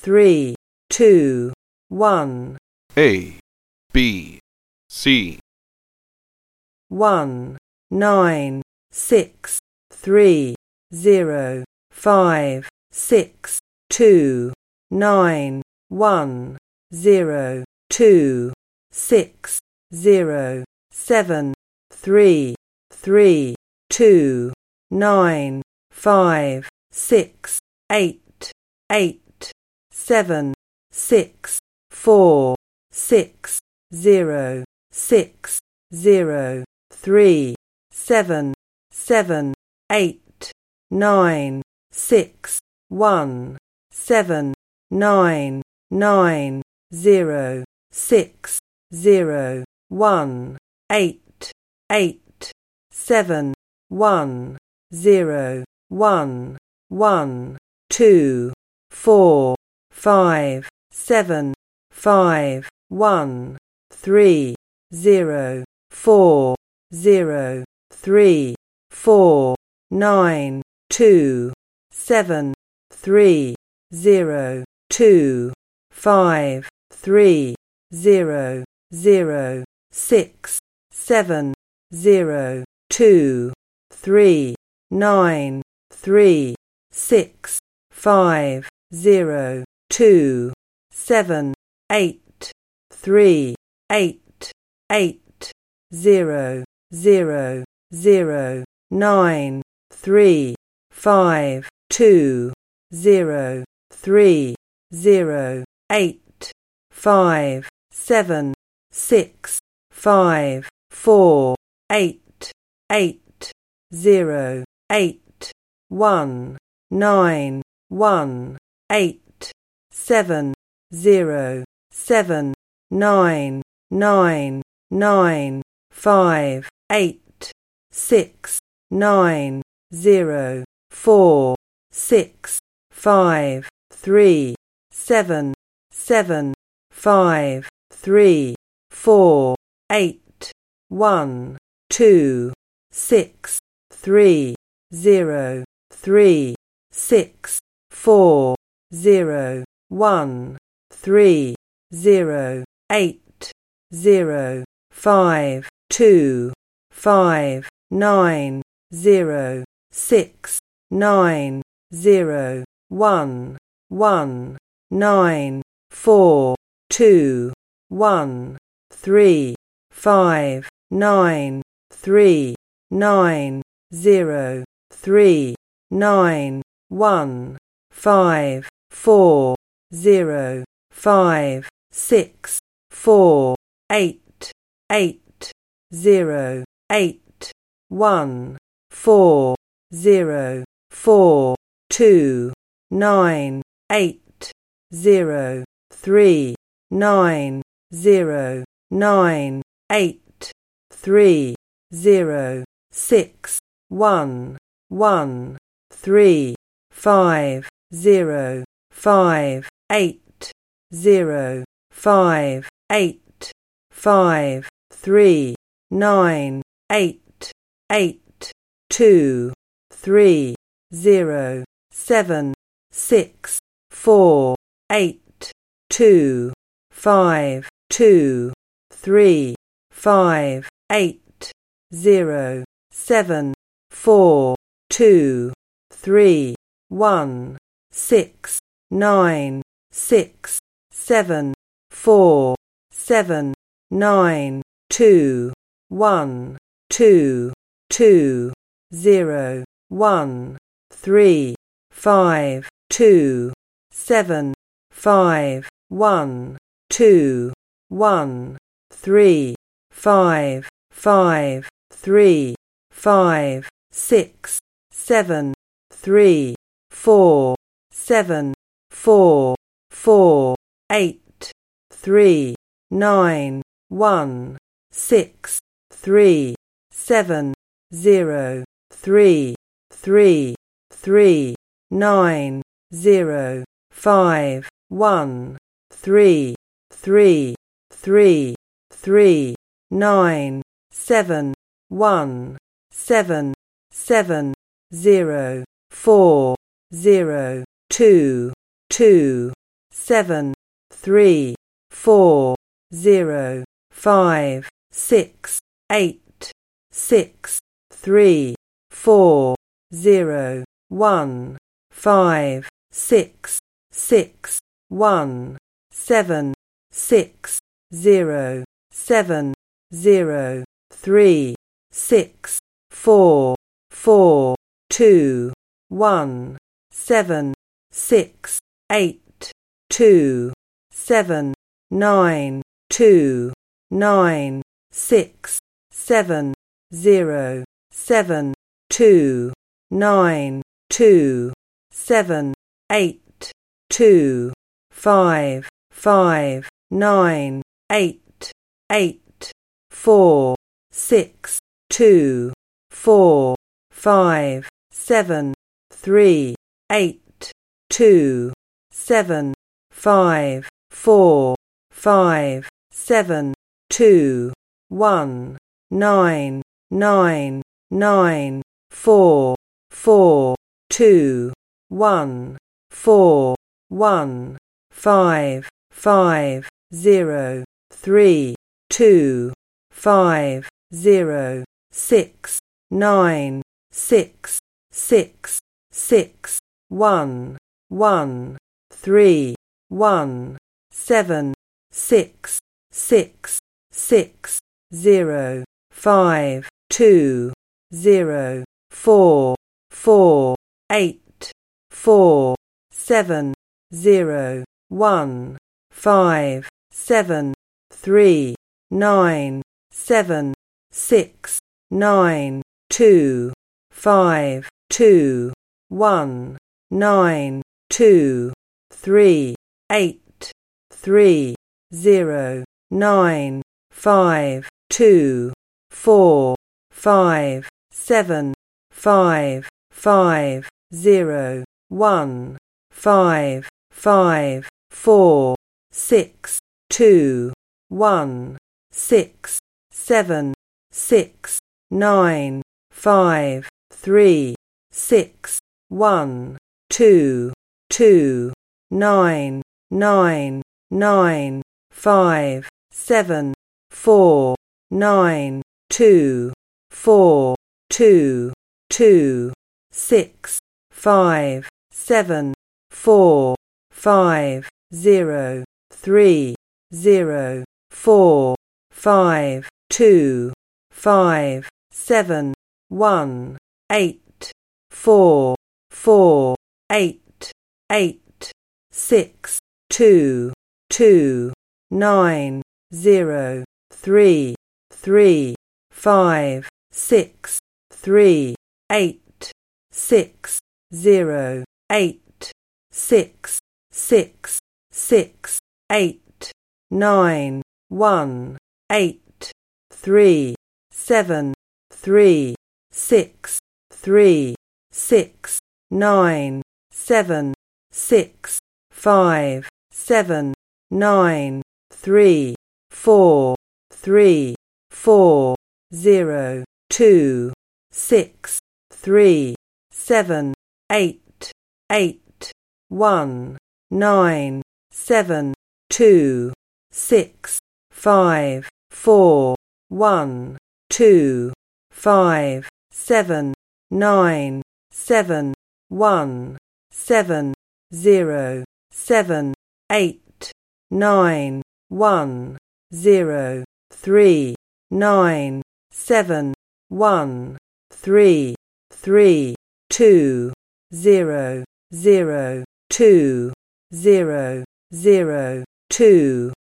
3, 2, 1. A, B, C. 1, 9, 6, 3, 0, 5, 6, 2, 9, 1, 0, 2, 6, 0, 7, 3, 3, 2, 9, 5, 6, 8, 8, 7, 6, 4, 6, 0, 6, 0, 3, 7, 7, 8, 9, 6, 1, 7, 9, 9, 0, 6, 0, 1, 8, 8, 7, 1, 0, 1, 1, 2, 4, 5, 7, 5, 1, 3, 0, 4, 0, 3, 4, 9, 2, 7, 3, 0, 2, 5, 3, 0, 0, 6, 7, 0, 2, 3, 9, 3, 6, 5, 0, 2, 7, 8, 3, 8, 8, 0, 0, 0, 9, 3, 5, 2, 0, 3, 0, 8, 5, 7, 6, 5, 4, 8, 8, 0, 8, 1, 9, 1, 8, 7, 0, 7, 9, 9, 9, 5, 8, 6, 9, 0, 4, 6, 5, 3, 7, 7, 5, 3, 4, 8, 1, 2, 6, 3, 0, 3, 6, 4, 0, 1, 3, 0, 8, 0, 5, 2, 5, 9, 0, 6, 9, 0, 1, 1, 9, 4, 2, 1, 3, 5, 9, 3, 9, 0, 3, 9, 1, 5, 4, 0, 5, 6, 4, 8, 8, 0, 8, 1, 4, 0, 4, 2, 9, 8, 0, 3, 9, 0, 9, 8, 3, 0, 6, 1, 1, 3, 5, 0, 5, 8, 0, 5, 8, 5, 3, 9, 8, 8, 2, 3, 0, 7, 6, 4, 8, 2, 5, 2, 3, 5, 8, 0, 7, 4, 2, 3, 1, 6, 9, 6, 7, 4, 7, 9, 2, 1, 2, 2, 0, 1, 3, 5, 2, 7, 5, 1, 2, 1, 3, 5, 5, 3, 5, 6, 7, 3, 4, 7, 4, 4, 8, 3, 9, 1, 6, 3, 7, 0, 3, 3, 3, 9, 0, 5, 1, 3, 3, 3, 3, 9, 7, 1, 7, 7, 0, 4, 0, 2, 2, 7 3 4 0 5 6 8 6 3 4 0 1 5 6 6 1 7 6 0 7 0 3 6 4 4 2 1 7 6 8 2 7 9 2 9 6 7 0 7 2 9 2 7 8 2 5 5 9 8 8 4 6 2 4 5 7 3 8 2 7 5 4 5 7 2 1 9 9 9 4 4 2 1 4 1 5 5 0 3 2 5 0 6 9 6 6 6 1 1 3 1 7 6 6 6 0 5 2 0 4 4 8 4 7 0 1 5 7 3 9 7 6 9 2 5 2 1 9 2 3 8 3 0 9 5 2 4 5 7 5 5 0 1 5 5 4 6 2 1 6 7 6 9 5 3 6 1 2 2 9 9 9 5 7 4 9 2 4 2 2 6 5 7 4 5 0 3 0 4 5 2 5 7 1 8 4 4 8 8 6 2 2 9 0 3 3 5 6 3 8 6 0 8 6 6 6 8 9 1 8 3 7 3 6 3 6 9 7 6 5 7 9 3 4 3 4 0 2 6 3 7 8 8 1 9 7 2 6 5 4 1 2 5 7 9 7 1 7 0 7 8 9 1 0 3 9 7 1 3 3 2 0 0 2 0 0 2